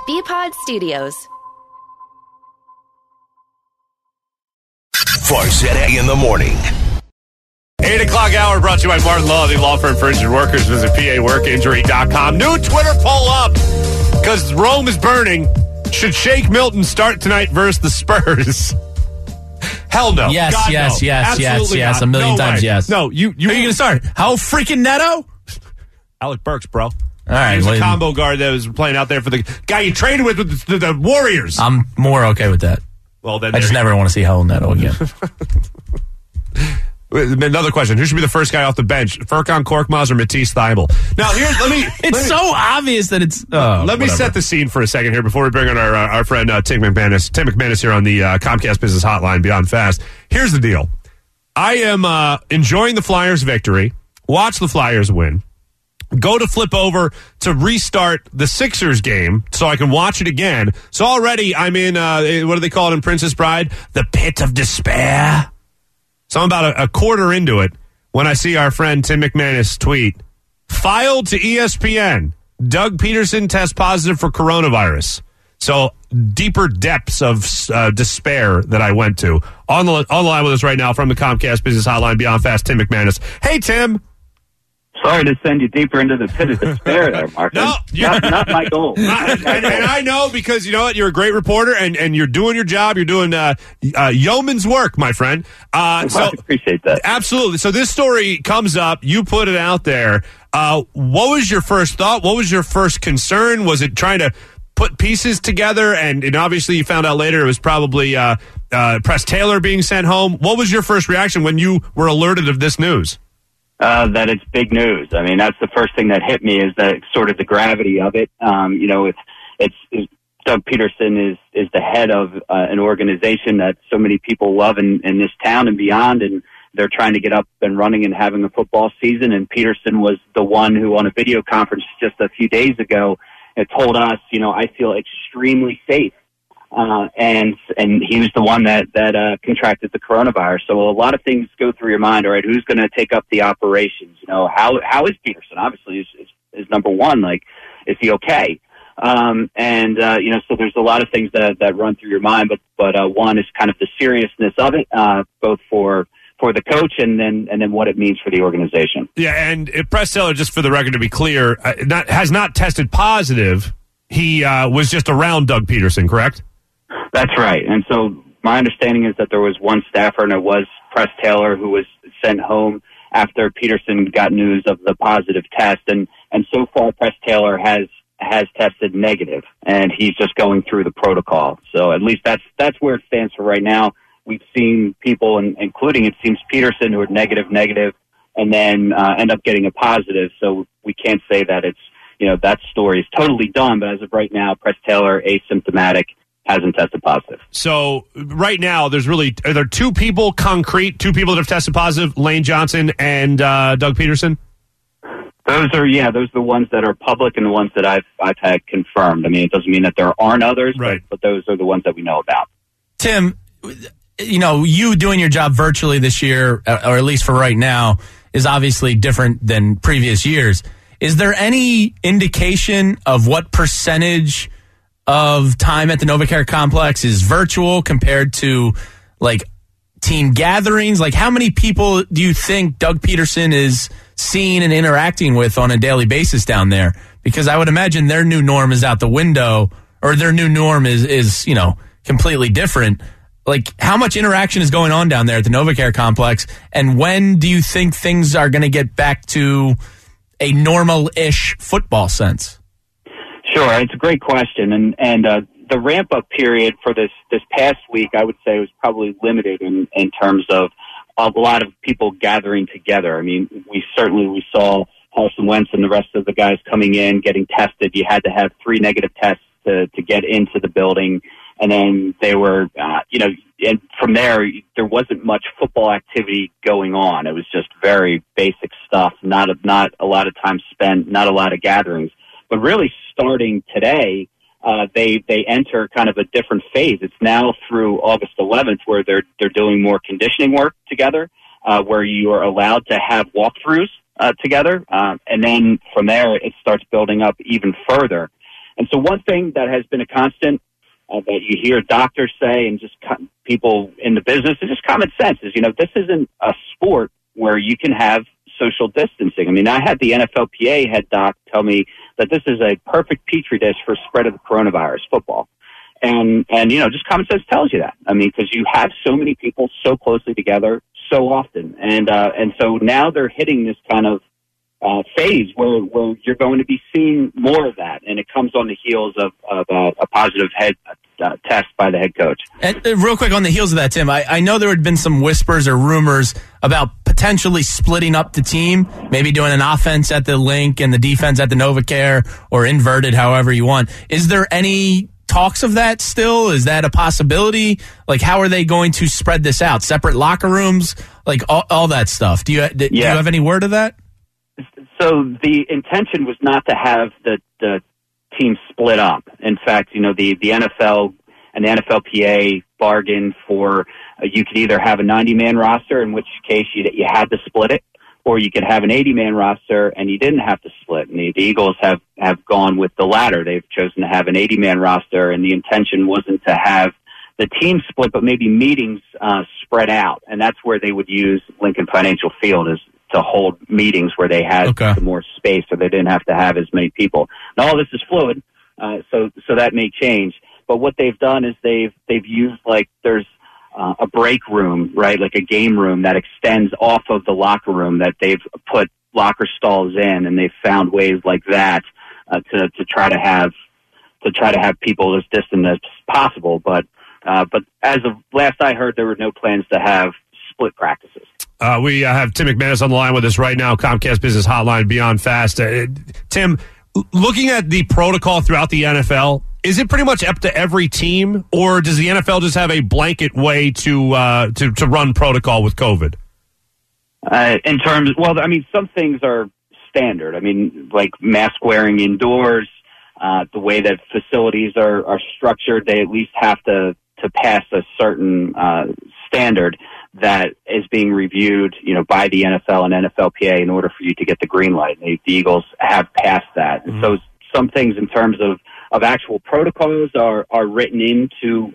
BPod Studios. Farsetti in the morning. 8 o'clock hour brought to you by Martin Law, the law firm for injured workers. Visit PAWorkinjury.com. New Twitter poll up because Rome is burning. Should Shake Milton start tonight versus the Spurs? Hell no. Yes, God, yes, no. yes, Absolutely yes, not. a million No times way. yes. No, you Who are you going to start? How freaking Neto? Alec Burks, bro. All right. He's a combo guard that was playing out there for the guy you traded with the Warriors. I'm more okay with that. Well, then I just never want to see Hell Neto again. Another question: who should be the first guy off the bench? Furkan Korkmaz or Matisse Thybulle? Now, It's so obvious that it's. Let me set the scene for a second here before we bring on our friend Tim McManus. Tim McManus here on the Comcast Business Hotline Beyond Fast. Here's the deal: I am enjoying the Flyers' victory. Watch the Flyers win. Go to flip over to restart the Sixers game so I can watch it again. So already I'm in, what do they call it in Princess Bride? The pit of despair. So I'm about a quarter into it when I see our friend Tim McManus tweet, filed to ESPN, Doug Peterson tests positive for coronavirus. So deeper depths of despair that I went to. On the line with us right now from the Comcast Business Hotline Beyond Fast, Tim McManus. Hey, Tim. Sorry to send you deeper into the pit of despair there, Mark. No, not my goal. And I know because you know what? You're a great reporter and you're doing your job. You're doing yeoman's work, my friend. So I appreciate that. Absolutely. So this story comes up. You put it out there. What was your first thought? What was your first concern? Was it trying to put pieces together? And obviously you found out later it was probably Press Taylor being sent home. What was your first reaction when you were alerted of this news? That it's big news. I mean, that's the first thing that hit me is that sort of the gravity of it. It's Doug Peterson is the head of an organization that so many people love in this town and beyond, and they're trying to get up and running and having a football season. And Peterson was the one who, on a video conference just a few days ago, told us, I feel extremely safe. And he was the one that contracted the coronavirus. So a lot of things go through your mind. All right, who's going to take up the operations? How is Peterson? Obviously, is number one. Like, is he okay? So there's a lot of things that run through your mind. But one is kind of the seriousness of it, both for the coach and then what it means for the organization. Yeah, and Press Taylor, just for the record to be clear, has not tested positive. He was just around Doug Peterson, correct? That's right. And so my understanding is that there was one staffer, and it was Press Taylor, who was sent home after Peterson got news of the positive test. And so far, Press Taylor has tested negative, and he's just going through the protocol. So at least that's where it stands for right now. We've seen people, including, it seems, Peterson, who are negative, and then end up getting a positive. So we can't say that it's, that story is totally done. But as of right now, Press Taylor, asymptomatic, hasn't tested positive. So right now, are there two people that have tested positive, Lane Johnson and Doug Peterson? Those are the ones that are public and the ones that I've had confirmed. I mean, it doesn't mean that there aren't others, right, but those are the ones that we know about. Tim, you doing your job virtually this year, or at least for right now, is obviously different than previous years. Is there any indication of what percentage of time at the NovaCare complex is virtual compared to like team gatherings? Like, how many people do you think Doug Peterson is seeing and interacting with on a daily basis down there? Because I would imagine their new norm is out the window, or their new norm is completely different. Like, how much interaction is going on down there at the NovaCare complex, and when do you think things are going to get back to a normal-ish football sense? Sure, it's a great question, and the ramp-up period for this past week, I would say, was probably limited in terms of a lot of people gathering together. I mean, we saw Carson Wentz and the rest of the guys coming in, getting tested. You had to have 3 negative tests to get into the building, and then they were, and from there wasn't much football activity going on. It was just very basic stuff, not a lot of time spent, not a lot of gatherings. But really, starting today, they enter kind of a different phase. It's now through August 11th where they're doing more conditioning work together, where you are allowed to have walkthroughs together, and then from there it starts building up even further. And so one thing that has been a constant that you hear doctors say and just people in the business, it's just common sense is, this isn't a sport where you can have social distancing. I mean, I had the NFLPA head doc tell me that this is a perfect petri dish for spread of the coronavirus, football. And just common sense tells you that. I mean, because you have so many people so closely together so often. And so now they're hitting this kind of phase where you're going to be seeing more of that. And it comes on the heels of a positive test by the head coach. And real quick on the heels of that, Tim, I know there had been some whispers or rumors about potentially splitting up the team, maybe doing an offense at the Link and the defense at the NovaCare or inverted, however you want. Is there any talks of that still? Is that a possibility? Like, how are they going to spread this out? Separate locker rooms? Like, all that stuff. Do you have any word of that? So the intention was not to have the team split up. In fact, the NFL and the NFLPA bargained for you could either have a 90-man roster, in which case you had to split it, or you could have an 80-man roster and you didn't have to split. And the Eagles have gone with the latter. They've chosen to have an 80-man roster, and the intention wasn't to have the team split, but maybe meetings spread out. And that's where they would use Lincoln Financial Field as to hold meetings where they had more space, so they didn't have to have as many people. Now, all this is fluid, so that may change. But what they've done is they've used, like, there's a break room, right, like a game room that extends off of the locker room that they've put locker stalls in, and they've found ways like that to try to have people as distant as possible. But as of last I heard, there were no plans to have split practices. We have Tim McManus on the line with us right now, Comcast Business Hotline, Beyond Fast. Tim, looking at the protocol throughout the NFL, is it pretty much up to every team, or does the NFL just have a blanket way to run protocol with COVID? Some things are standard. I mean, like mask wearing indoors, the way that facilities are structured, they at least have to pass a certain standard that is being reviewed, by the NFL and NFLPA in order for you to get the green light. The Eagles have passed that. Mm-hmm. So some things in terms of actual protocols are written into,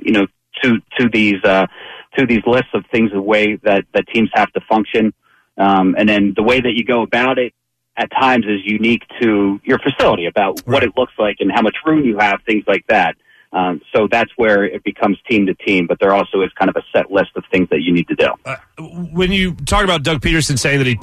to these lists of things, the way that teams have to function. And then the way that you go about it at times is unique to your facility about what it looks like and how much room you have, things like that. So that's where it becomes team to team, but there also is kind of a set list of things that you need to do. When you talk about Doug Peterson saying that he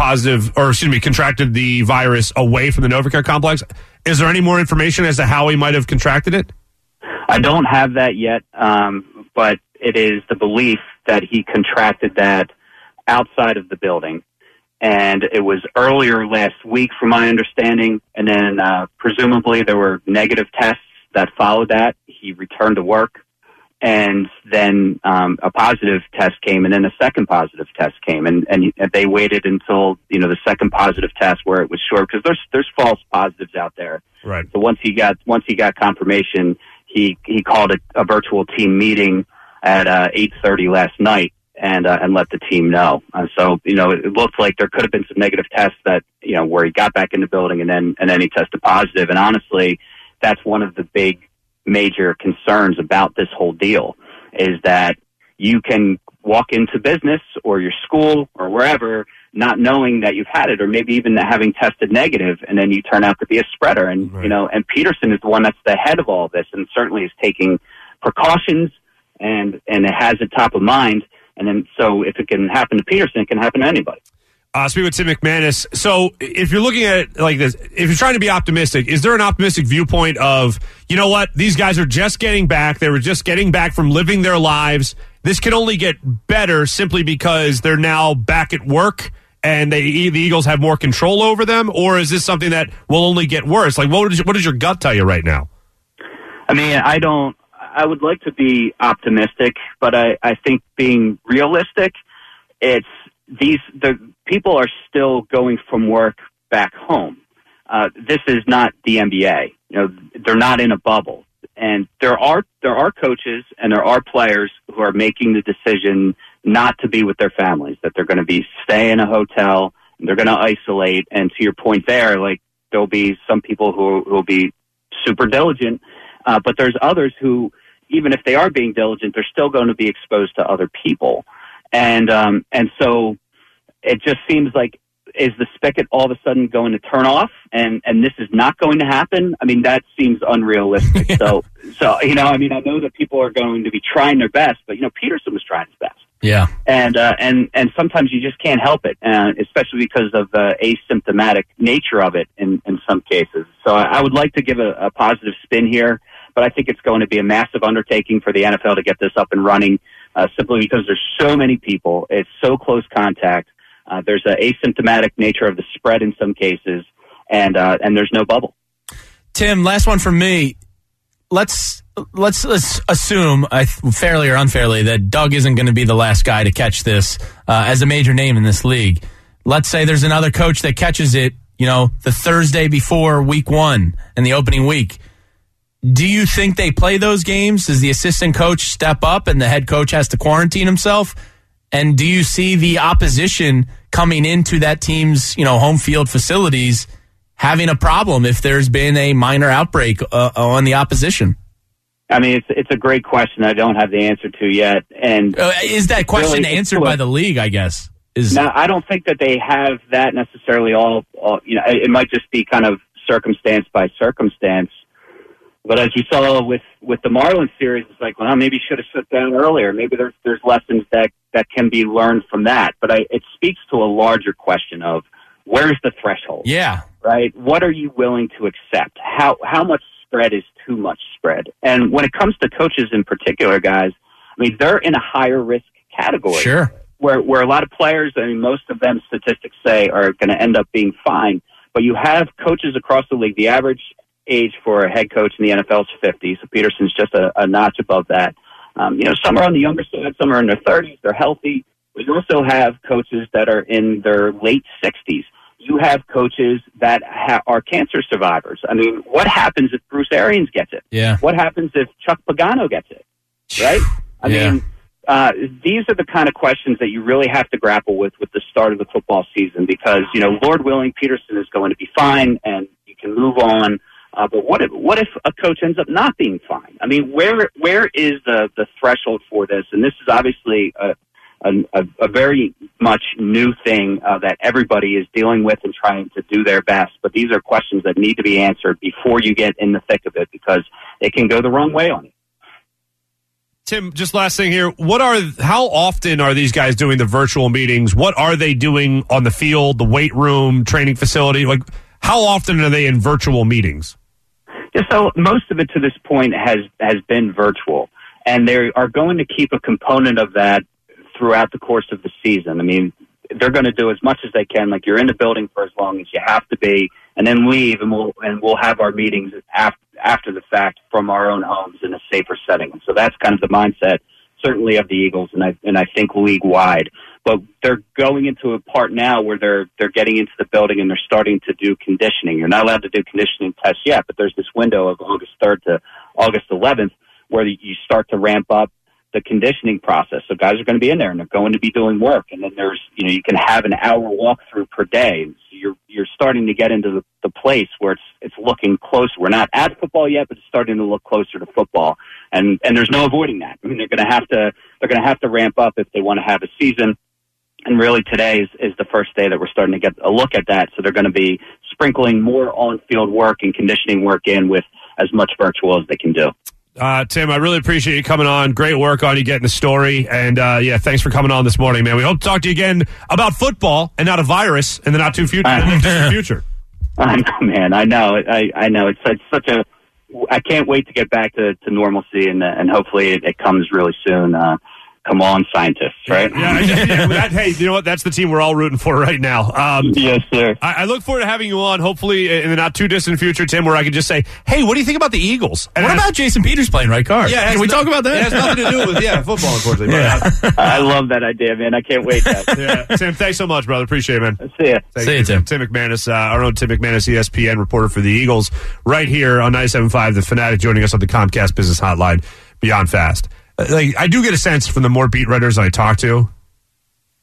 contracted the virus away from the NovaCare complex, is there any more information as to how he might have contracted it? I don't have that yet, but it is the belief that he contracted that outside of the building. And it was earlier last week, from my understanding, and then presumably there were negative tests that followed that. He returned to work, and then a positive test came, and then a second positive test came, and they waited until the second positive test where it was short, because there's false positives out there. Right. So once he got confirmation, he called a virtual team meeting at 8:30 last night and let the team know. So it looked like there could have been some negative tests that where he got back in the building and then he tested positive. And honestly, that's one of the big major concerns about this whole deal, is that you can walk into business or your school or wherever not knowing that you've had it, or maybe even having tested negative, and then you turn out to be a spreader. And and Peterson is the one that's the head of all this, and certainly is taking precautions and it has it top of mind. And then so if it can happen to Peterson, it can happen to anybody. Speaking with Tim McManus. So if you're looking at it like this, if you're trying to be optimistic, is there an optimistic viewpoint of, what, these guys are just getting back. They were just getting back from living their lives. This can only get better simply because they're now back at work and the Eagles have more control over them? Or is this something that will only get worse? Like, what does your gut tell you right now? I mean, I would like to be optimistic, but I think being realistic, the people are still going from work back home. This is not the NBA. They're not in a bubble, and there are coaches and there are players who are making the decision not to be with their families, that they're going to be stay in a hotel and they're going to isolate. And to your point there, like, there'll be some people who will be super diligent. But there's others who, even if they are being diligent, they're still going to be exposed to other people. And so it just seems like, is the spigot all of a sudden going to turn off and this is not going to happen? I mean, that seems unrealistic. So, I know that people are going to be trying their best, but, Peterson was trying his best. Yeah. And sometimes you just can't help it, especially because of the asymptomatic nature of it in some cases. So I would like to give a positive spin here, but I think it's going to be a massive undertaking for the NFL to get this up and running, simply because there's so many people. It's so close contact. There's an asymptomatic nature of the spread in some cases, and there's no bubble. Tim, last one from me. Let's assume, fairly or unfairly, that Doug isn't going to be the last guy to catch this as a major name in this league. Let's say there's another coach that catches it, the Thursday before week 1 and the opening week. Do you think they play those games? Does the assistant coach step up and the head coach has to quarantine himself? And do you see the opposition coming into that team's, home field facilities having a problem if there's been a minor outbreak on the opposition? I mean, it's a great question I don't have the answer to yet. And is that question really answered by the league, I guess? No, I don't think that they have that necessarily all, it might just be kind of circumstance by circumstance. But as we saw with the Marlins series, it's like, well, maybe you should have shut down earlier. Maybe there's lessons that can be learned from that. But it speaks to a larger question of where's the threshold? Yeah. Right? What are you willing to accept? How much spread is too much spread? And when it comes to coaches in particular, guys, I mean, they're in a higher risk category. Sure. Where a lot of players, I mean, most of them statistics say are going to end up being fine. But you have coaches across the league. The average age for a head coach in the NFL is 50, so Peterson's just a notch above that. Some are on the younger side, some are in their 30s, they're healthy. But you also have coaches that are in their late 60s. You have coaches that are cancer survivors. I mean, what happens if Bruce Arians gets it? Yeah. What happens if Chuck Pagano gets it? Right? I mean, these are the kind of questions that you really have to grapple with the start of the football season because, Lord willing, Peterson is going to be fine and you can move on. But what if a coach ends up not being fine? I mean, where is the threshold for this? And this is obviously a very much new thing that everybody is dealing with and trying to do their best. But these are questions that need to be answered before you get in the thick of it because it can go the wrong way on you. Tim, just last thing here. How often are these guys doing the virtual meetings? What are they doing on the field, the weight room, training facility? Like, how often are they in virtual meetings? Yeah, so most of it to this point has been virtual, and they are going to keep a component of that throughout the course of the season. I mean, they're going to do as much as they can. Like, you're in the building for as long as you have to be, and then leave, and we'll have our meetings after the fact from our own homes in a safer setting. So that's kind of the mindset, certainly of the Eagles, and I think league wide. But they're going into a part now where they're getting into the building and they're starting to do conditioning. You're not allowed to do conditioning tests yet, but there's this window of August 3rd to August 11th where you start to ramp up the conditioning process. So guys are going to be in there and they're going to be doing work. And then there's, you can have an hour walkthrough per day. So you're starting to get into the place where it's looking closer. We're not at football yet, but it's starting to look closer to football. And there's no avoiding that. I mean, they're going to have to ramp up if they want to have a season. And really today is the first day that we're starting to get a look at that. So they're going to be sprinkling more on-field work and conditioning work in with as much virtual as they can do. Tim, I really appreciate you coming on. Great work on you getting the story. And, thanks for coming on this morning, man. We hope to talk to you again about football and not a virus in the not too distant future. I know, man. I know. I know. It's such a... I can't wait to get back to normalcy, and hopefully it comes really soon. Come on, scientists, right? Hey, you know what? That's the team we're all rooting for right now. Yes, sir. I look forward to having you on, hopefully in the not too distant future, Tim, where I can just say, hey, what do you think about the Eagles? And what about Jason Peters playing right guard? Yeah, can we talk about that? It has nothing to do with football, unfortunately. Yeah. I love that idea, man. I can't wait. Tim, thanks so much, brother. Appreciate it, man. See ya. See you, Tim. Tim McManus, our own Tim McManus, ESPN reporter for the Eagles, right here on 97.5, The Fanatic, joining us on the Comcast Business Hotline, Beyond Fast. I do get a sense from the more beat writers I talk to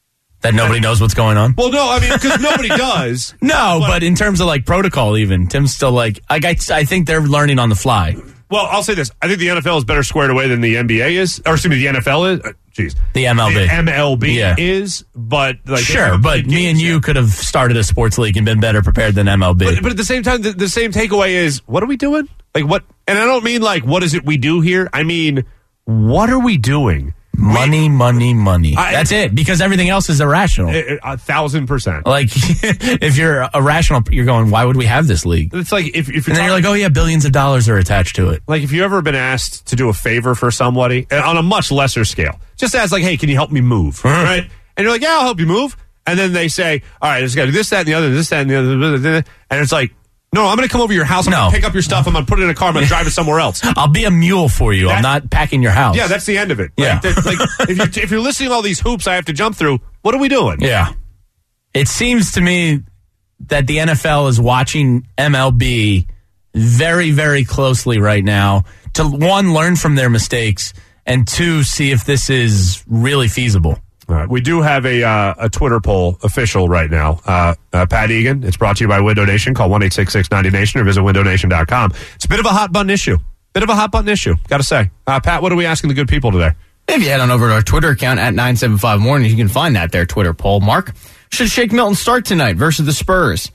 That nobody knows what's going on? Well, no, I mean, because nobody does. No, but in terms of like protocol even, Tim's still like I think they're learning on the fly. Well, I'll say this. I think the NFL is better squared away than the NBA is. Or excuse me, the NFL is. The MLB. The MLB is, but... like, sure, but me and you could have started a sports league and been better prepared than MLB. But at the same time, the same takeaway is, what are we doing? Like, what... And I don't mean, like, what is it we do here? I mean, what are we doing? Money. That's it, because everything else is irrational. 1,000%. Like, if you're irrational, you're going, why would we have this league? It's like, if you're... And then you're like, oh yeah, billions of dollars are attached to it. Like, if you've ever been asked to do a favor for somebody, on a much lesser scale, just ask, like, hey, can you help me move? Right? And you're like, yeah, I'll help you move. And then they say, all right, I just got to do this, that, and the other, this, that, and the other. And it's like, no, I'm going to come over to your house. I'm going to pick up your stuff. I'm going to put it in a car. I'm going to drive it somewhere else. I'll be a mule for you. I'm not packing your house. Yeah, that's the end of it. Yeah. Like if you're listening to all these hoops I have to jump through, what are we doing? Yeah. It seems to me that the NFL is watching MLB very, very closely right now to, one, learn from their mistakes, and two, see if this is really feasible. All right. We do have a Twitter poll official right now. Pat Egan. It's brought to you by Window Nation. Call 1-866-90Nation or visit windownation.com. It's a bit of a hot button issue. Got to say. Pat, what are we asking the good people today? If you head on over to our Twitter account at 975 Mornings, you can find that there Twitter poll. Mark, should Shake Milton start tonight versus the Spurs?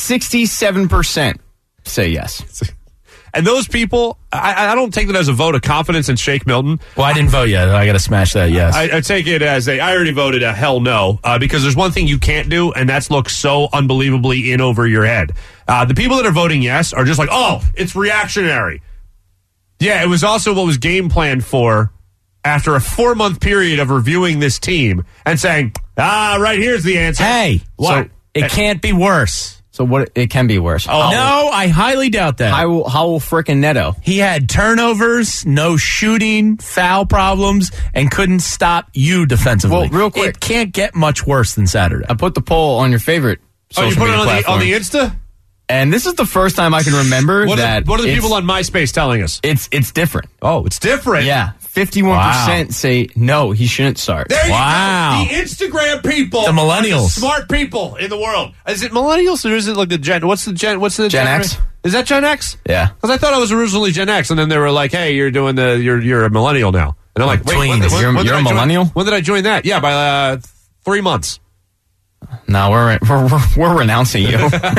67% say yes. And those people, I don't take that as a vote of confidence in Shake Milton. Well, I didn't vote yet. I got to smash that yes. I take it as I already voted a hell no, because there's one thing you can't do, and that's look so unbelievably in over your head. The people that are voting yes are just like, oh, it's reactionary. Yeah, it was also what was game planned for after a 4-month period of reviewing this team and saying, right here's the answer. Hey, what? So it can't be worse. So what? It can be worse. Oh, no, I highly doubt that. How will frickin' Neto? He had turnovers, no shooting, foul problems, and couldn't stop you defensively. Well, real quick. It can't get much worse than Saturday. I put the poll on your favorite social you put media it platform. on the Insta? And this is the first time I can remember What are the it's- people on MySpace telling us? It's different. Oh, it's different. Yeah, 51% say no, he shouldn't start. There you Wow. go. The Instagram people. The millennials. Are the smart people in the world. Is it millennials or is it like the Gen? What's the Gen Gen X? Is that Gen X? Yeah. Because I thought I was originally Gen X, and then they were like, "Hey, you're doing you're a millennial now." And I'm like, "Wait, Tweens. when did You're I a join- millennial? When did I join that? Yeah, by 3 months." No, we're renouncing you.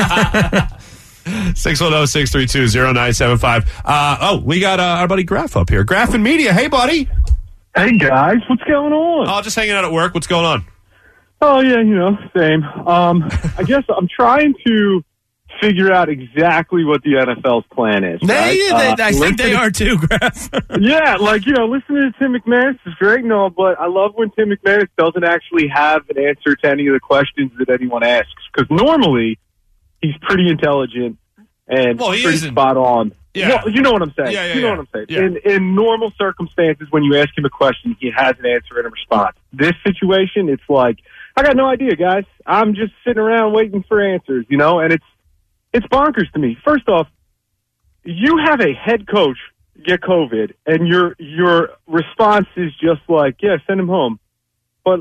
610-632-0975. We got our buddy Graf up here. Graf and Media. Hey, buddy. Hey guys, what's going on? Oh, just hanging out at work. What's going on? Oh yeah, same. I guess I'm trying to figure out exactly what the NFL's plan is. Right? I think they are too, Graf. Yeah, listening to Tim McManus is great and all, but I love when Tim McManus doesn't actually have an answer to any of the questions that anyone asks, because normally he's pretty intelligent and Well, he pretty isn't. spot on. Yeah. Well, you know what I'm saying. Yeah, you know yeah. what I'm saying. Yeah. In normal circumstances, when you ask him a question, he has an answer and a response. This situation, it's like, I got no idea, guys. I'm just sitting around waiting for answers, and it's bonkers to me. First off, you have a head coach get COVID, and your response is just like, yeah, send him home. But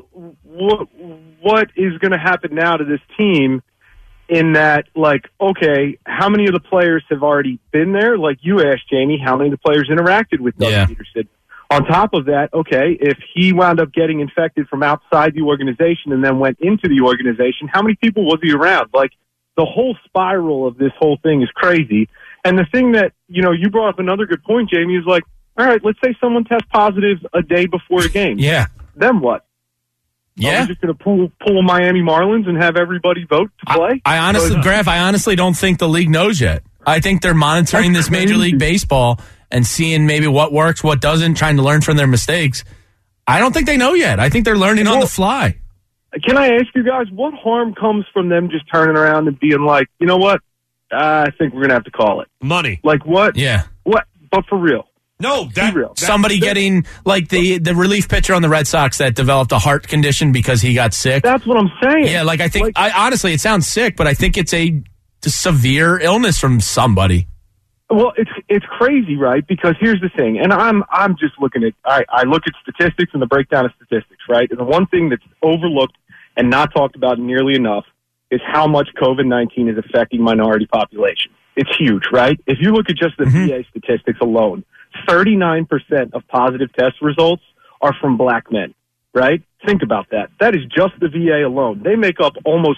what is going to happen now to this team? In that, like, okay, how many of the players have already been there? Like you asked, Jamie, how many of the players interacted with Doug Peterson? On top of that, okay, if he wound up getting infected from outside the organization and then went into the organization, how many people was he around? Like, the whole spiral of this whole thing is crazy. And the thing that, you brought up another good point, Jamie, is like, all right, let's say someone tests positive a day before a game. Yeah. Then what? Yeah. Are we just going to pull Miami Marlins and have everybody vote to play? I honestly don't think the league knows yet. I think they're monitoring That's this Major crazy. League Baseball and seeing maybe what works, what doesn't, trying to learn from their mistakes. I don't think they know yet. I think they're learning on the fly. Can I ask you guys, what harm comes from them just turning around and being like, you know what? I think we're going to have to call it. Money. Like what? Yeah. What? But for real. No, Be real. Somebody getting, like the relief pitcher on the Red Sox that developed a heart condition because he got sick. That's what I'm saying. Yeah, I think, honestly, it sounds sick, but I think it's a severe illness from somebody. Well, it's crazy, right? Because here's the thing, and I'm just looking at I look at statistics and the breakdown of statistics, right? And the one thing that's overlooked and not talked about nearly enough is how much COVID-19 is affecting minority population. It's huge, right? If you look at just the VA statistics alone, 39% of positive test results are from black men, right? Think about that. That is just the VA alone. They make up almost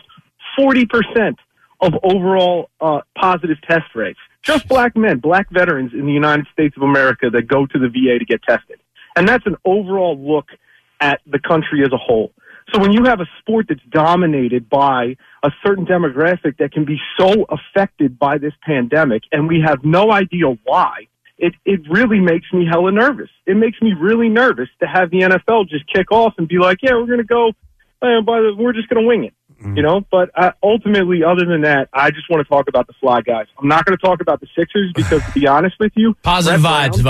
40% of overall positive test rates. Just black men, black veterans in the United States of America that go to the VA to get tested. And that's an overall look at the country as a whole. So when you have a sport that's dominated by a certain demographic that can be so affected by this pandemic, and we have no idea why, it really makes me hella nervous. It makes me really nervous to have the NFL just kick off and be like, yeah, we're going to go, we're just going to wing it. You know, but ultimately, other than that, I just want to talk about the Fly Guys. I'm not going to talk about the Sixers because, to be honest with you, positive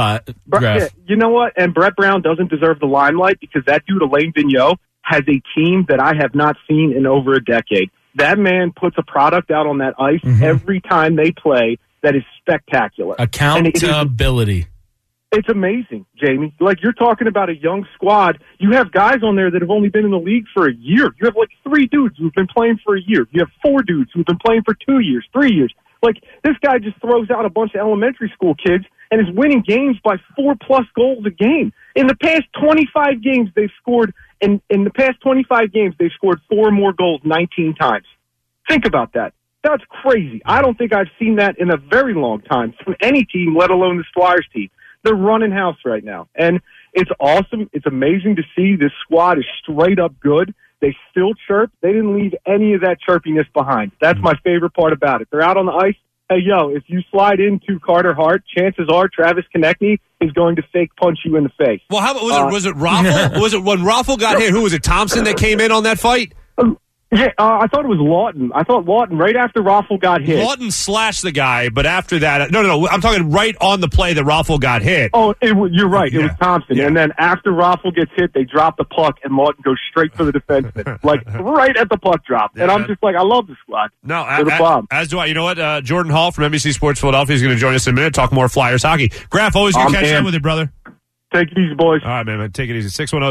vibes. You know what? And Brett Brown doesn't deserve the limelight because that dude, Alain Vigneault, has a team that I have not seen in over a decade. That man puts a product out on that ice every time they play that is spectacular. Accountability. It's amazing, Jamie. Like, you're talking about a young squad. You have guys on there that have only been in the league for a year. You have, like, 3 dudes who've been playing for a year. You have 4 dudes who've been playing for 2 years, 3 years. Like, this guy just throws out a bunch of elementary school kids and is winning games by 4+ goals a game. In the past 25 games, they've scored, in the past 25 games, they've scored 4 more goals 19 times. Think about that. That's crazy. I don't think I've seen that in a very long time from any team, let alone the Flyers team. They're running house right now. And it's awesome. It's amazing to see this squad is straight up good. They still chirp. They didn't leave any of that chirpiness behind. That's my favorite part about it. They're out on the ice. Hey, yo, if you slide into Carter Hart, chances are Travis Konechny is going to fake punch you in the face. Well, how about, was it Raffle? Was it when Raffle got hit? Who was it, Thompson, that came in on that fight? Yeah, I thought it was Lawton. I thought Lawton, right after Raffle got hit. Lawton slashed the guy, but after that, no, I'm talking right on the play that Raffle got hit. Oh, you're right. It was Thompson. Yeah. And then after Raffle gets hit, they drop the puck, and Lawton goes straight for the defenseman, like right at the puck drop. And I'm just like, I love the squad. No, as do I. You know what? Jordan Hall from NBC Sports Philadelphia is going to join us in a minute, talk more Flyers hockey. Graf, always good catching up with you, brother. Take it easy, boys. All right, man. Take it easy.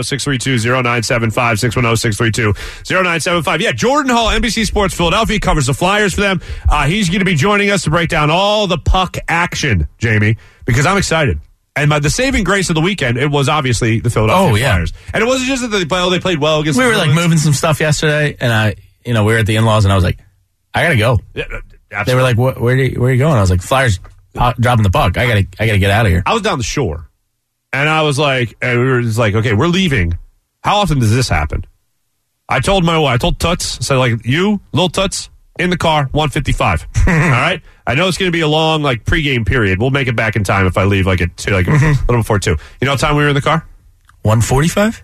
610-632-0975. 610-632-0975. Yeah, Jordan Hall, NBC Sports Philadelphia, covers the Flyers for them. He's going to be joining us to break down all the puck action, Jamie, because I'm excited. And by the saving grace of the weekend, it was obviously the Philadelphia Flyers. And it wasn't just that they played well against the We were like moving some stuff yesterday, and we were at the in-laws, and I was like, I got to go. Yeah, they were like, where are you going? I was like, Flyers dropping the puck. I gotta get out of here. I was down the shore. And I was like, and we were just like, okay, we're leaving. How often does this happen? I told my wife, I told Toots, I said, like, you, little Toots, in the car, 1:55. All right? I know it's going to be a long, like, pregame period. We'll make it back in time if I leave, like, at 2, like, a little before 2. You know what time we were in the car? 1:45?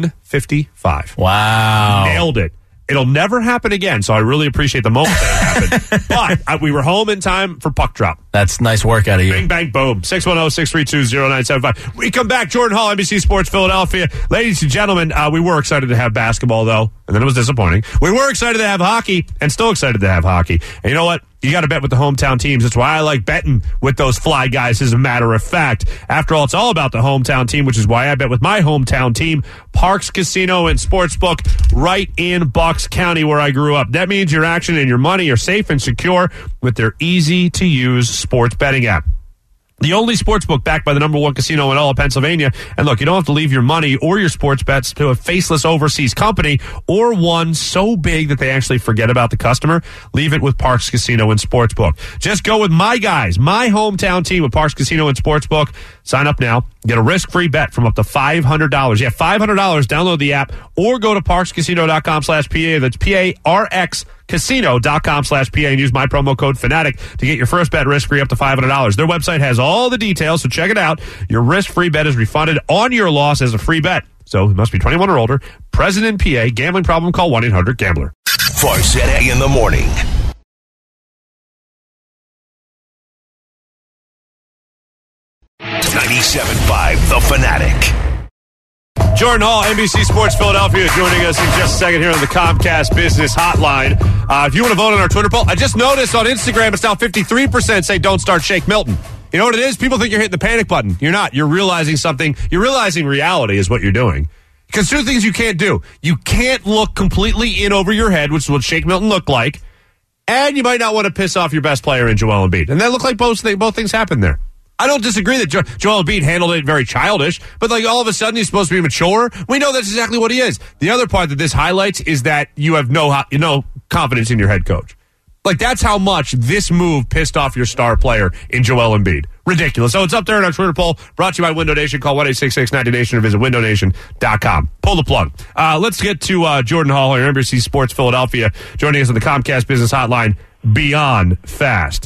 1:55. Wow. Nailed it. It'll never happen again, so I really appreciate the moment that it happened. But we were home in time for puck drop. That's nice work out of you. Bing, bang, boom. 610-632-0975. We come back. Jordan Hall, NBC Sports Philadelphia. Ladies and gentlemen, we were excited to have basketball, though, and then it was disappointing. We were excited to have hockey, and still excited to have hockey. And you know what? You got to bet with the hometown teams. That's why I like betting with those Fly Guys, as a matter of fact. After all, it's all about the hometown team, which is why I bet with my hometown team, Parks Casino and Sportsbook, right in Bucks County, where I grew up. That means your action and your money are safe and secure with their easy-to-use sports betting app. The only sportsbook backed by the #1 casino in all of Pennsylvania. And look, you don't have to leave your money or your sports bets to a faceless overseas company or one so big that they actually forget about the customer. Leave it with Parks Casino and Sportsbook. Just go with my guys, my hometown team with Parks Casino and Sportsbook. Sign up now. Get a risk-free bet from up to $500. Yeah, $500. Download the app or go to parkscasino.com/PA. That's PARX. Casino.com/PA and use my promo code Fanatic to get your first bet risk-free up to $500. Their website has all the details, so check it out. Your risk-free bet is refunded on your loss as a free bet. So it must be 21 or older. Present in PA. Gambling problem? Call 1-800-GAMBLER. Farsetti in the morning. .97.5 The Fanatic. Jordan Hall, NBC Sports Philadelphia, joining us in just a second here on the Comcast Business Hotline. If you want to vote on our Twitter poll, I just noticed on Instagram it's now 53% say don't start Shake Milton. You know what it is? People think you're hitting the panic button. You're not. You're realizing something. You're realizing reality is what you're doing. Because two things you can't do. You can't look completely in over your head, which is what Shake Milton looked like, and you might not want to piss off your best player in Joel Embiid. And that looked like both things happened there. I don't disagree that Joel Embiid handled it very childish, but like all of a sudden he's supposed to be mature. We know that's exactly what he is. The other part that this highlights is that you have no confidence in your head coach. Like, that's how much this move pissed off your star player in Joel Embiid. Ridiculous. So it's up there in our Twitter poll, brought to you by Window Nation. Call 1-866-90Nation or visit windownation.com. Pull the plug. Let's get to Jordan Hall here, NBC Sports Philadelphia, joining us on the Comcast Business Hotline beyond fast.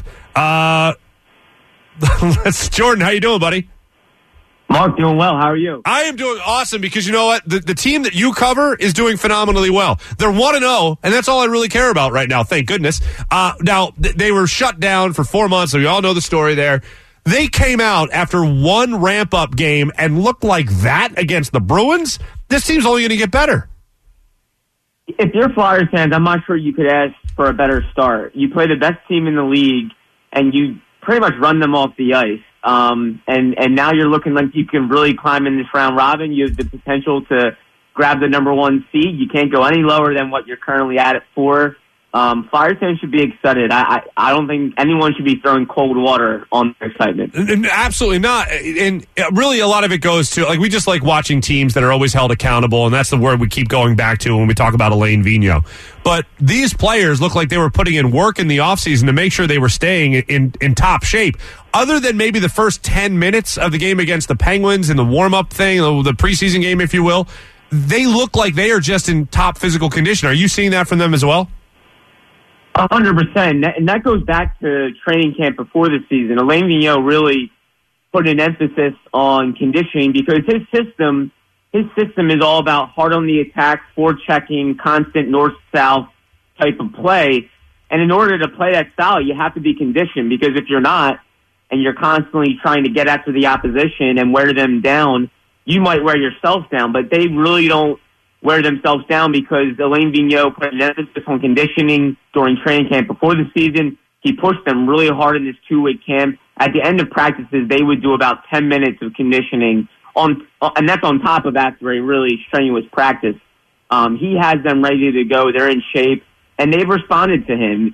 Jordan, how you doing, buddy? Mark, doing well. How are you? I am doing awesome because you know what? The team that you cover is doing phenomenally well. They're 1-0, and that's all I really care about right now, thank goodness. Now, they were shut down for 4 months, so we all know the story there. They came out after one ramp-up game and looked like that against the Bruins. This team's only going to get better. If you're Flyers fans, I'm not sure you could ask for a better start. You play the best team in the league, and you pretty much run them off the ice. And now you're looking like you can really climb in this round robin. You have the potential to grab the number 1 seed. You can't go any lower than what you're currently at 4. Flyers fans should be excited. I don't think anyone should be throwing cold water on their excitement. Absolutely not. And really a lot of it goes to, like, we just like watching teams that are always held accountable, and that's the word we keep going back to when we talk about Alain Vigneault. But these players look like they were putting in work in the offseason to make sure they were staying in top shape. Other than maybe the first 10 minutes of the game against the Penguins and the warm-up thing, the preseason game, if you will, they look like they are just in top physical condition. Are you seeing that from them as well? 100%. And that goes back to training camp before the season. Alain Vigneault really put an emphasis on conditioning because his system is all about hard on the attack, forechecking, constant north-south type of play. And in order to play that style, you have to be conditioned because if you're not, and you're constantly trying to get after the opposition and wear them down, you might wear yourself down. But they really don't wear themselves down because Alain Vigneault put an emphasis on conditioning during training camp before the season. He pushed them really hard in this 2-week camp. At the end of practices, they would do about 10 minutes of conditioning, and that's on top of after a really strenuous practice. He has them ready to go. They're in shape, and they've responded to him.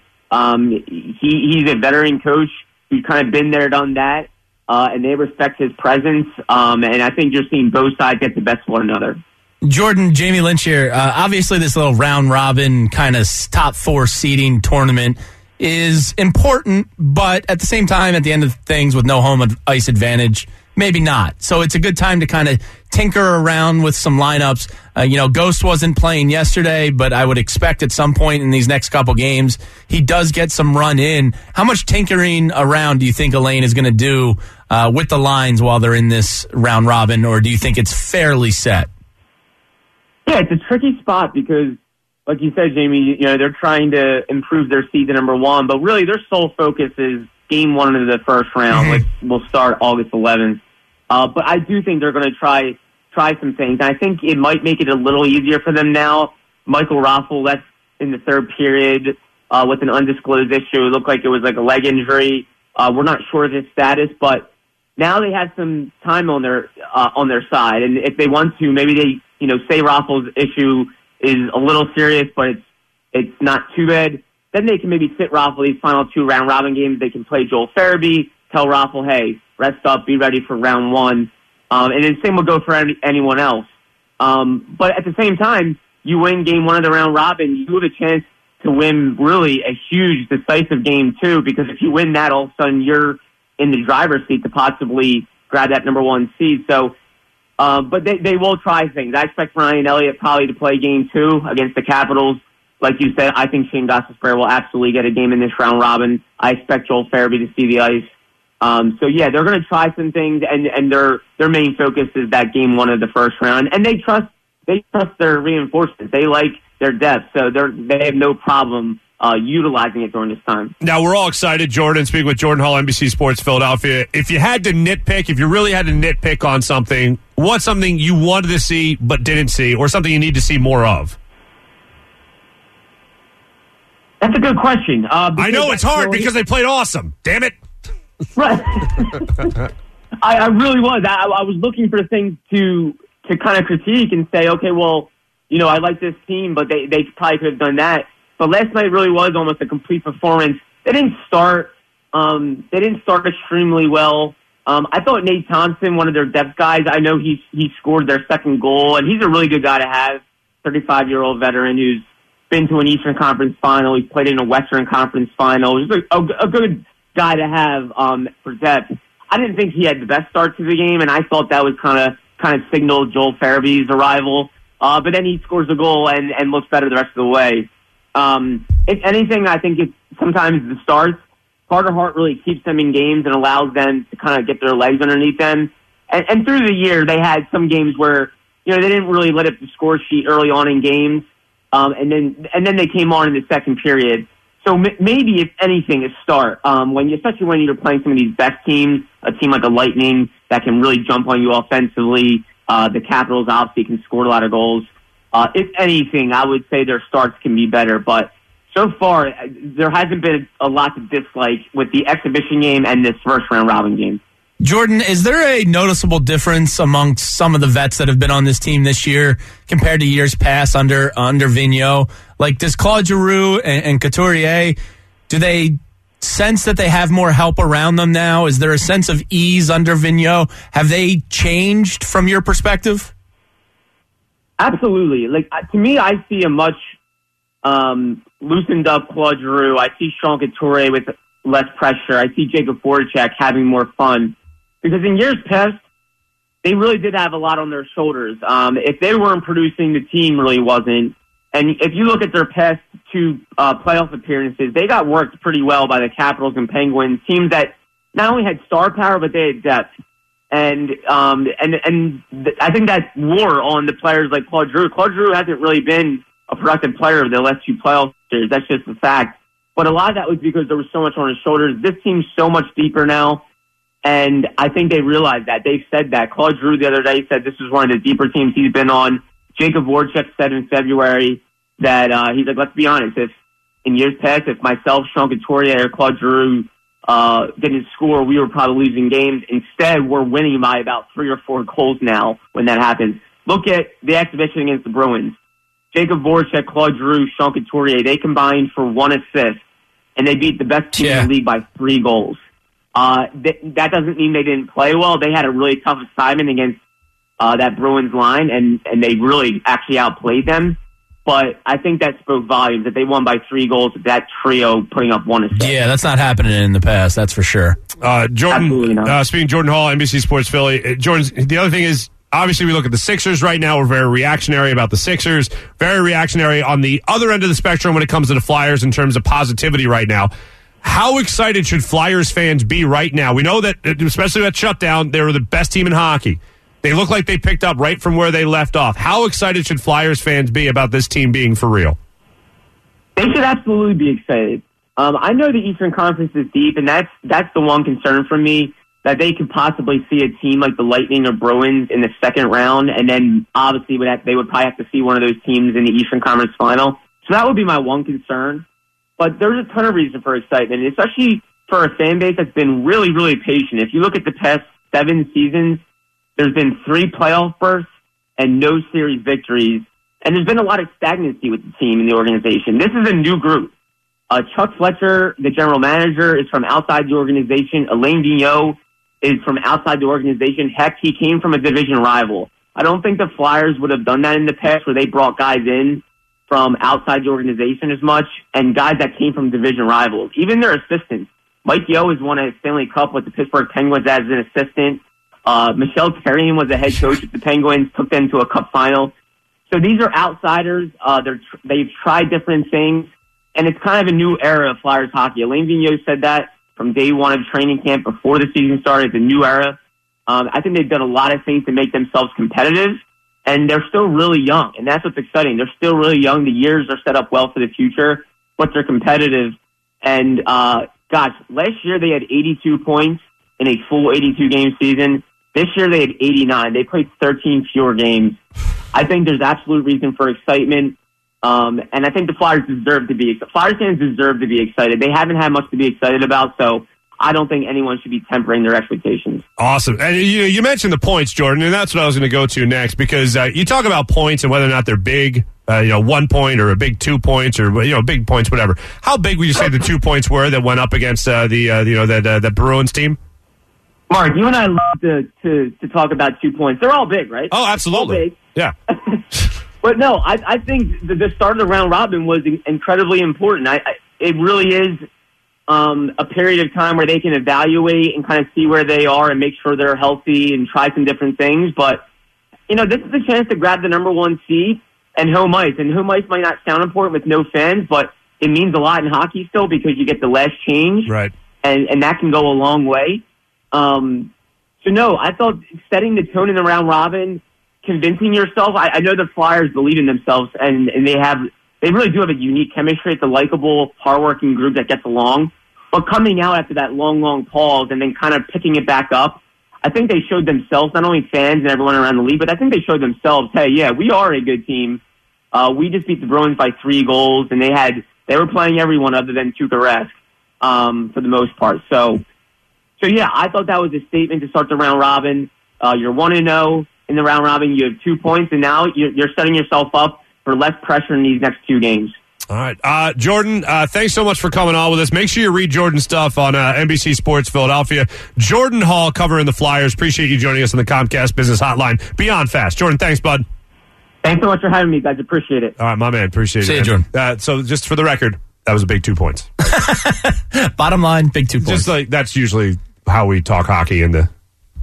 He's a veteran coach who's kind of been there, done that, and they respect his presence. And I think you're seeing both sides get the best of one another. Jordan, Jamie Lynch here. Obviously, this little round robin kind of top 4 seeding tournament is important, but at the same time, at the end of things, with no home ice advantage, maybe not. So it's a good time to kind of tinker around with some lineups. Ghost wasn't playing yesterday, but I would expect at some point in these next couple games, he does get some run in. How much tinkering around do you think Alain is going to do with the lines while they're in this round robin, or do you think it's fairly set? Yeah, it's a tricky spot because, like you said, Jamie, they're trying to improve their seed to number 1, but really their sole focus is game 1 of the first round, which will start August 11th. But I do think they're going to try some things. And I think it might make it a little easier for them now. Michael Raffl, that's in the third period with an undisclosed issue. It looked like it was like a leg injury. We're not sure of his status, but now they have some time on their side. And if they want to, maybe they say Raffl's issue is a little serious, but it's not too bad. Then they can maybe sit Raffl these final 2 round robin games. They can play Joel Farabee, tell Raffl, hey, rest up, be ready for round 1. And then same will go for anyone else. But at the same time, you win game 1 of the round robin, you have a chance to win really a huge decisive game 2, because if you win that, all of a sudden you're in the driver's seat to possibly grab that number 1 seed. So, but they will try things. I expect Ryan Elliott probably to play game 2 against the Capitals. Like you said, I think Shane Gostisbehere will absolutely get a game in this round robin. I expect Joel Farabee to see the ice. So yeah, they're going to try some things, and their main focus is that game 1 of the first round, and they trust their reinforcements. They like their depth, so they have no problem utilizing it during this time. Now, we're all excited, Jordan, speaking with Jordan Hall, NBC Sports Philadelphia. If you had to nitpick, if you really had to nitpick on something, what's something you wanted to see but didn't see, or something you need to see more of? That's a good question. I know it's hard because they played awesome. Damn it. Right. I really was. I was looking for things to to kind of critique and say, okay, well, I like this team, but they probably could have done that. But last night really was almost a complete performance. They didn't start extremely well. I thought Nate Thompson, one of their depth guys, I know he scored their second goal, and he's a really good guy to have, 35-year-old veteran who's been to an Eastern Conference final. He's played in a Western Conference final. He's a good guy to have for depth. I didn't think he had the best start to the game, and I thought that was kind of signaled Joel Farabee's arrival. But then he scores a goal and looks better the rest of the way. If anything, I think it's sometimes the starts. Carter Hart really keeps them in games and allows them to kind of get their legs underneath them. And through the year, they had some games where they didn't really let up the score sheet early on in games, and then they came on in the second period. So maybe, if anything, a start. Especially when you're playing some of these best teams, a team like the Lightning that can really jump on you offensively. The Capitals obviously can score a lot of goals. If anything, I would say their starts can be better. But so far, there hasn't been a lot to dislike with the exhibition game and this first round robin game. Jordan, is there a noticeable difference amongst some of the vets that have been on this team this year compared to years past under Vigneault? Like, does Claude Giroux and Couturier, do they sense that they have more help around them now? Is there a sense of ease under Vigneault? Have they changed from your perspective? Absolutely. To me, I see a much loosened up Claude Giroux. I see Sean Couturier with less pressure. I see Jacob Voracek having more fun. Because in years past, they really did have a lot on their shoulders. If they weren't producing, the team really wasn't. And if you look at their past two playoff appearances, they got worked pretty well by the Capitals and Penguins, teams that not only had star power, but they had depth. And I think that wore on the players like Claude Giroux. Claude Giroux hasn't really been a productive player of the last two playoff series. That's just a fact. But a lot of that was because there was so much on his shoulders. This team's so much deeper now. And I think they realized that. They've said that. Claude Giroux the other day said this is one of the deeper teams he's been on. Jacob Voracek said in February that he's like, let's be honest, if in years past, if myself, Sean Couturier, or Claude Giroux didn't score, we were probably losing games. Instead, we're winning by about 3 or 4 goals now when that happens. Look at the exhibition against the Bruins. Jacob Voracek, Claude Giroux, Sean Couturier, they combined for 1 assist, and they beat the best team in the league by 3 goals. That doesn't mean they didn't play well. They had a really tough assignment against that Bruins line, and they really actually outplayed them. But I think that spoke volumes that they won by 3 goals with that trio putting up 1 assist. Yeah, that's not happening in the past, that's for sure. Jordan, speaking of Jordan Hall, NBC Sports Philly, Jordan, the other thing is, obviously we look at the Sixers right now. We're very reactionary about the Sixers, very reactionary on the other end of the spectrum when it comes to the Flyers in terms of positivity right now. How excited should Flyers fans be right now? We know that, especially that shutdown, they were the best team in hockey. They look like they picked up right from where they left off. How excited should Flyers fans be about this team being for real? They should absolutely be excited. I know the Eastern Conference is deep, and that's the one concern for me, that they could possibly see a team like the Lightning or Bruins in the second round, and then obviously they would probably have to see one of those teams in the Eastern Conference final. So that would be my one concern. But there's a ton of reason for excitement, especially for a fan base that's been really, really patient. If you look at the past 7 seasons, there's been 3 playoff berths and no series victories. And there's been a lot of stagnancy with the team and the organization. This is a new group. Chuck Fletcher, the general manager, is from outside the organization. Alain Vigneault is from outside the organization. Heck, he came from a division rival. I don't think the Flyers would have done that in the past where they brought guys in from outside the organization as much and guys that came from division rivals. Even their assistants. Mike Yeo has won a Stanley Cup with the Pittsburgh Penguins as an assistant. Michel Therrien was a head coach at the Penguins, took them to a cup final. So these are outsiders. They've tried different things, and it's kind of a new era of Flyers hockey. Alain Vigneault said that from day one of training camp before the season started. It's a new era. I think they've done a lot of things to make themselves competitive, and they're still really young, and that's what's exciting. They're still really young. The years are set up well for the future, but they're competitive. And, last year they had 82 points in a full 82-game season. This year they had 89. They played 13 fewer games. I think there's absolute reason for excitement, and I think the Flyers fans deserve to be excited. They haven't had much to be excited about, so I don't think anyone should be tempering their expectations. Awesome. And you mentioned the points, Jordan, and that's what I was going to go to next, because you talk about points and whether or not they're big, 1 point or a big 2 points or, big points, whatever. How big would you say the 2 points were that went up against the Bruins team? Mark, you and I love to talk about 2 points. They're all big, right? Oh, absolutely. All big. Yeah. But no, I think the start of the round robin was incredibly important. It really is a period of time where they can evaluate and kind of see where they are and make sure they're healthy and try some different things. But, this is a chance to grab the number 1 seed and home ice. And home ice might not sound important with no fans, but it means a lot in hockey still because you get the last change. Right. And that can go a long way. So no, I thought setting the tone in the round robin, convincing yourself, I know the Flyers believe in themselves and they really do have a unique chemistry. It's a likable, hardworking group that gets along. But coming out after that long pause and then kind of picking it back up, I think they showed themselves, not only fans and everyone around the league, but I think they showed themselves, hey, yeah, we are a good team. We just beat the Bruins by 3 goals, and they were playing everyone other than Tuukka Rask for the most part. So yeah, I thought that was a statement to start the round robin. You're 1-0 in the round robin. You have 2 points, and now you're setting yourself up for less pressure in these next 2 games. All right. Jordan, thanks so much for coming on with us. Make sure you read Jordan's stuff on NBC Sports Philadelphia. Jordan Hall covering the Flyers. Appreciate you joining us on the Comcast Business Hotline. Beyond Fast. Jordan, thanks, bud. Thanks so much for having me, guys. Appreciate it. All right, my man. Appreciate it. See you, Jordan. So just for the record, that was a big 2 points. Bottom line, big 2 points. Just like that's usually how we talk hockey in the...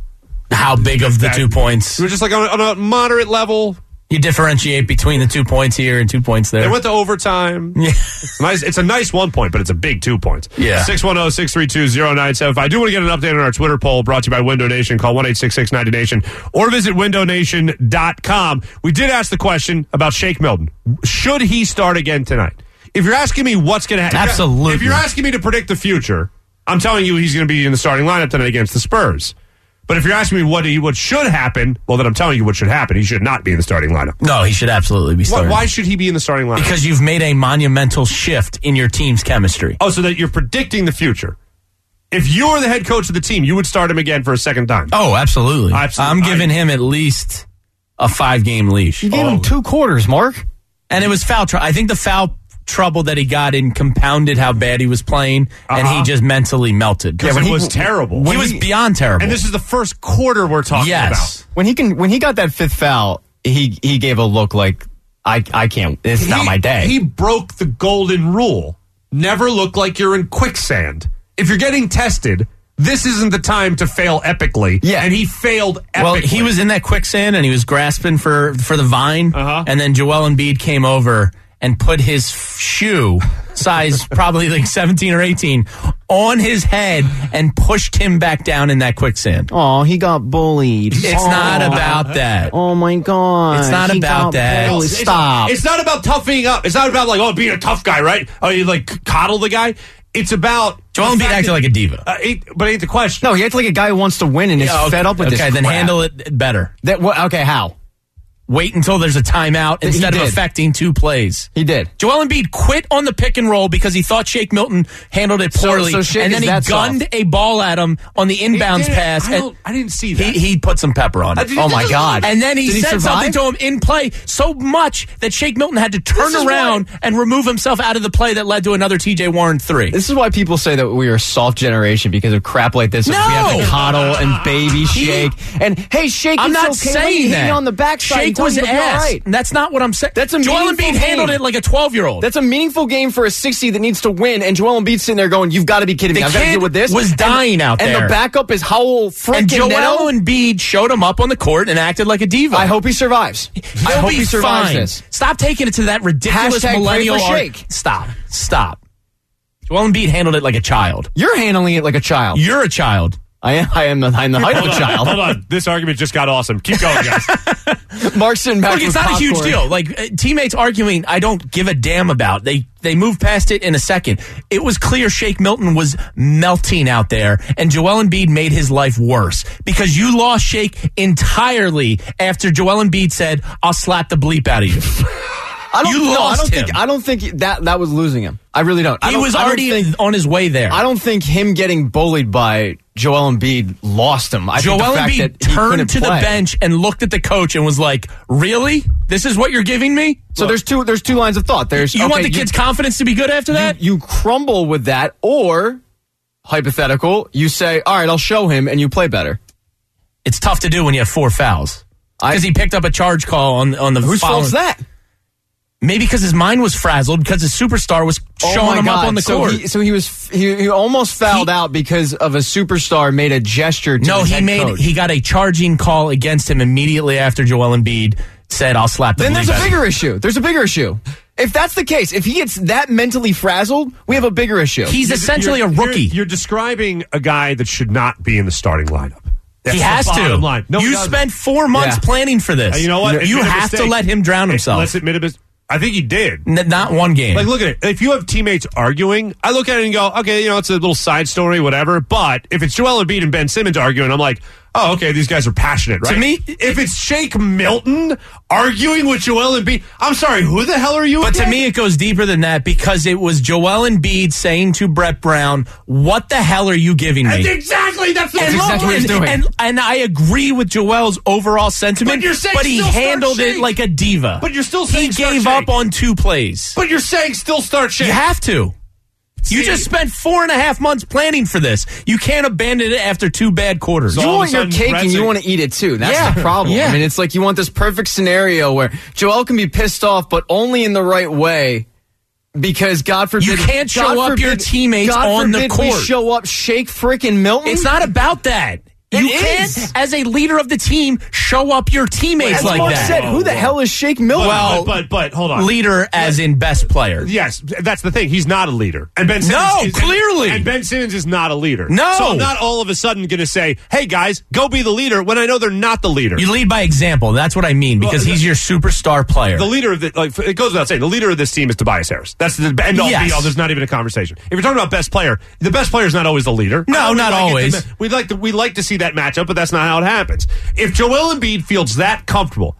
How big of the 2 points? We're just like on a moderate level. You differentiate between the 2 points here and 2 points there. They went to overtime. Yeah. It's a nice 1 point, but it's a big 2 points. Yeah. 610-632-0975. I do want to get an update on our Twitter poll brought to you by Window Nation. Call 1-866-90-NATION or visit windownation.com. We did ask the question about Shake Milton. Should he start again tonight? If you're asking me what's going to happen. Absolutely. If you're asking me to predict the future, I'm telling you he's going to be in the starting lineup tonight against the Spurs. But if you're asking me what should happen, well, then I'm telling you what should happen. He should not be in the starting lineup. No, he should absolutely be starting. Why should he be in the starting lineup? Because you've made a monumental shift in your team's chemistry. Oh, so that you're predicting the future. If you're the head coach of the team, you would start him again for a second time. Oh, absolutely. I'm giving him at least a 5-game leash. You gave him 2 quarters, Mark. And it was foul trouble. I think the foul trouble that he got in compounded how bad he was playing, and he just mentally melted. Because it was terrible. He was beyond terrible. And this is the first quarter we're talking about. When he got that 5th foul, he gave a look like I can't. It's not my day. He broke the golden rule. Never look like you're in quicksand. If you're getting tested, this isn't the time to fail epically. Yeah, and he failed epically. Well, he was in that quicksand and he was grasping for the vine, and then Joel Embiid came over and put his shoe, size probably like 17 or 18, on his head and pushed him back down in that quicksand. Oh, he got bullied. It's not about that. Oh, my God. It's not about that. Stop. It's not about toughing up. It's not about, like, being a tough guy, right? Oh, you, like, coddle the guy. It's about... Joel Embiid acted like a diva. But ain't the question. No, he acted like a guy who wants to win and is fed up with this crap. Okay, then handle it better. Okay, how? Wait until there's a timeout instead of affecting 2 plays. He did. Joel Embiid quit on the pick and roll because he thought Shake Milton handled it poorly, and then he gunned a ball at him on the inbounds pass. I didn't see that. He put some pepper on it. Oh, my God. And then he said something to him in play so much that Shake Milton had to turn around and remove himself out of the play that led to another T.J. Warren 3. This is why people say that we are a soft generation because of crap like this. No! We have to coddle and baby Shake. And, hey, Shake, I'm not okay. saying that. On the backside. Shake was ass. That's not what I'm saying. That's a Joel Embiid handled it like a 12-year-old. That's a meaningful game for a 60 that needs to win, and Joel Embiid's sitting there going, "You've got to be kidding me! I've got to deal with this." Was dying out there, and the backup is Howell freaking And Joel Neto. Embiid showed him up on the court and acted like a diva. I hope he survives. I hope he survives this. Stop taking it to that ridiculous millennial Shake. Stop. Joel Embiid handled it like a child. You're handling it like a child. You're a child. I'm the height of a child. Hold on. This argument just got awesome. Keep going, guys. Mark's sitting back. Look, it's not a huge deal. Like, teammates arguing, I don't give a damn about. They moved past it in a second. It was clear Shake Milton was melting out there, and Joel Embiid made his life worse because you lost Shake entirely after Joel Embiid said, "I'll slap the bleep out of you." I don't think that was losing him. I really don't. He was already on his way there. I don't think him getting bullied by Joel Embiid lost him. Joel Embiid turned to the bench and looked at the coach and was like, "Really? This is what you're giving me?" So there's two lines of thought. You want the kid's confidence to be good after that? You crumble with that, or hypothetical, you say, "All right, I'll show him," and you play better. It's tough to do when you have 4 fouls because he picked up a charge call on the. Whose fault's that? Maybe because his mind was frazzled because his superstar was showing him up on the court. So he almost fouled out because of a superstar made a gesture to the head coach. He got a charging call against him immediately after Joel Embiid said, "I'll slap the." Then there's a bigger issue. There's a bigger issue. If that's the case, if he gets that mentally frazzled, we have a bigger issue. He's essentially a rookie. You're describing a guy that should not be in the starting lineup. That's he has to. Line. No, you spent 4 months planning for this. You know what? You have to let him drown himself. Let's admit it. I think he did. Not one game. Like, look at it. If you have teammates arguing, I look at it and go, okay, it's a little side story, whatever. But if it's Joel Embiid and Ben Simmons arguing, I'm like, oh, okay, these guys are passionate, right? To me, if it's Shake Milton arguing with Joel Embiid, I'm sorry, who the hell are you? But again? to me, it goes deeper than that because it was Joel Embiid saying to Brett Brown, "What the hell are you giving me?" Exactly, that's exactly what he's doing. And I agree with Joel's overall sentiment, but he handled it like a diva. But you're still saying he gave up on 2 plays. But you're saying still start Shake. You have to. You just spent 4.5 months planning for this. You can't abandon it after 2 bad quarters. You want your cake and you want to eat it too. That's the problem. Yeah. I mean, it's like you want this perfect scenario where Joel can be pissed off, but only in the right way. Because God forbid you can't show up your teammates on the court. We show up Shake freaking Milton. It's not about that. You can't, as a leader of the team, show up your teammates like that. Said, who the hell is Shake Milton? Well, but hold on. Leader as in best player. Yes, that's the thing. He's not a leader. And Ben Simmons clearly. And Ben Simmons is not a leader. No. So I'm not all of a sudden going to say, hey, guys, go be the leader when I know they're not the leader. You lead by example. That's what I mean, because he's your superstar player. The leader of it goes without saying, the leader of this team is Tobias Harris. That's the end all be all. There's not even a conversation. If you're talking about best player, the best player is not always the leader. No, not always. We like to see that matchup, but that's not how it happens. If Joel Embiid feels that comfortable,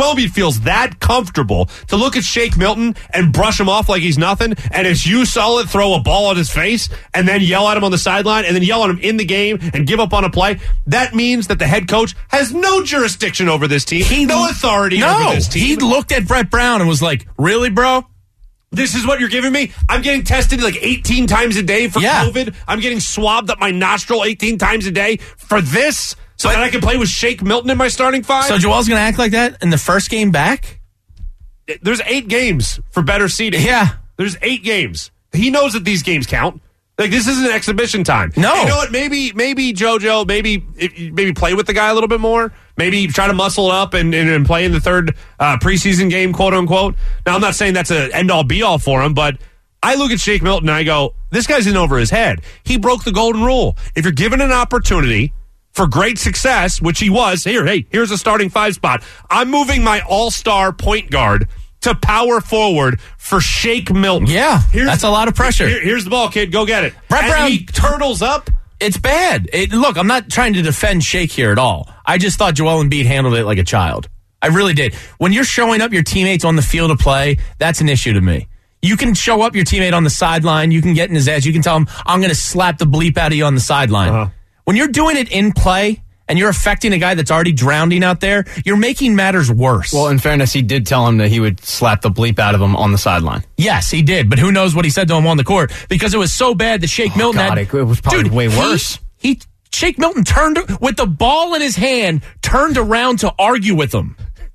to look at Shake Milton and brush him off like he's nothing, and as you saw it, throw a ball at his face and then yell at him on the sideline and then yell at him in the game and give up on a play, that means that the head coach has no jurisdiction over this team, no authority over this team. He looked at Brett Brown and was like, really, bro? This is what you're giving me? I'm getting tested like 18 times a day for COVID. I'm getting swabbed up my nostril 18 times a day for this? So that I can play with Shake Milton in my starting 5? So Joel's going to act like that in the first game back? There's 8 games for better seeding. Yeah. There's 8 games. He knows that these games count. Like, this isn't exhibition time. No. You know what? Maybe JoJo, maybe play with the guy a little bit more. Maybe try to muscle it up and play in the third preseason game, quote unquote. Now, I'm not saying that's an end-all, be-all for him, but I look at Shake Milton and I go, this guy's in over his head. He broke the golden rule. If you're given an opportunity for great success, which he was, here's a starting 5 spot. I'm moving my all-star point guard to power forward for Shake Milton. Yeah, that's a lot of pressure. Here's the ball, kid. Go get it. Brett Brown, he turtles up. It's bad. Look, I'm not trying to defend Shake here at all. I just thought Joel Embiid handled it like a child. I really did. When you're showing up your teammates on the field of play, that's an issue to me. You can show up your teammate on the sideline. You can get in his ass. You can tell him, I'm going to slap the bleep out of you on the sideline. Uh-huh. When you're doing it in play and you're affecting a guy that's already drowning out there, you're making matters worse. Well, in fairness, he did tell him that he would slap the bleep out of him on the sideline. Yes, he did. But who knows what he said to him on the court, because it was so bad that Shake Milton God, it was probably way worse. Shake Milton turned with the ball in his hand, turned around to argue with him.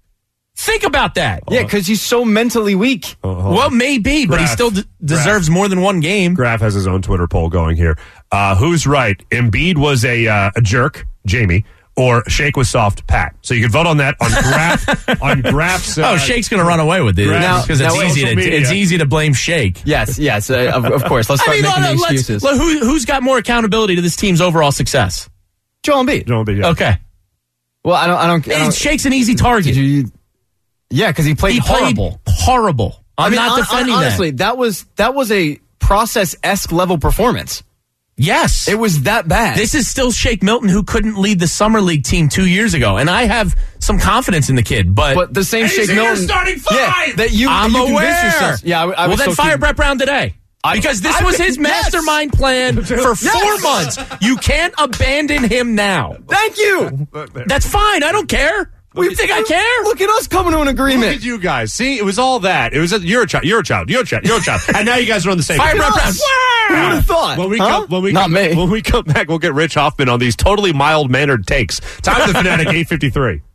Think about that. Yeah, because he's so mentally weak. Well, maybe, but he still deserves more than one game. Graf has his own Twitter poll going here. Who's right? Embiid was a jerk, Jamie, or Shake was soft, Pat. So you can vote on that on Graf. On Graf's. Shake's going to run away with it because it's easy to blame Shake. Yes, of course. Let's start making the excuses. Who's got more accountability to this team's overall success? Joel Embiid. Yeah. Okay. Well, I don't. Shake's an easy target. Yeah, because he played horrible. I'm not defending honestly, that was a process-esque level performance. Yes. It was that bad. This is still Shake Milton, who couldn't lead the Summer League team 2 years ago. And I have some confidence in the kid, but the same Shake Milton. Starting five! Yeah, that you, I'm you aware. convince yourself. Yeah, I well, was then so fire keen. Brett Brown today. Because this was his mastermind plan for 4 months. You can't abandon him now. Thank you. That's fine. I don't care. You think I care? Look at us coming to an agreement. Look at you guys. See, it was all that. It was you're a child, and now you guys are on the same. Fire Brett Brown. Who would have thought? When we Huh? come back, we'll get Rich Hoffman on these totally mild mannered takes. Time for the Fanatic 8:53.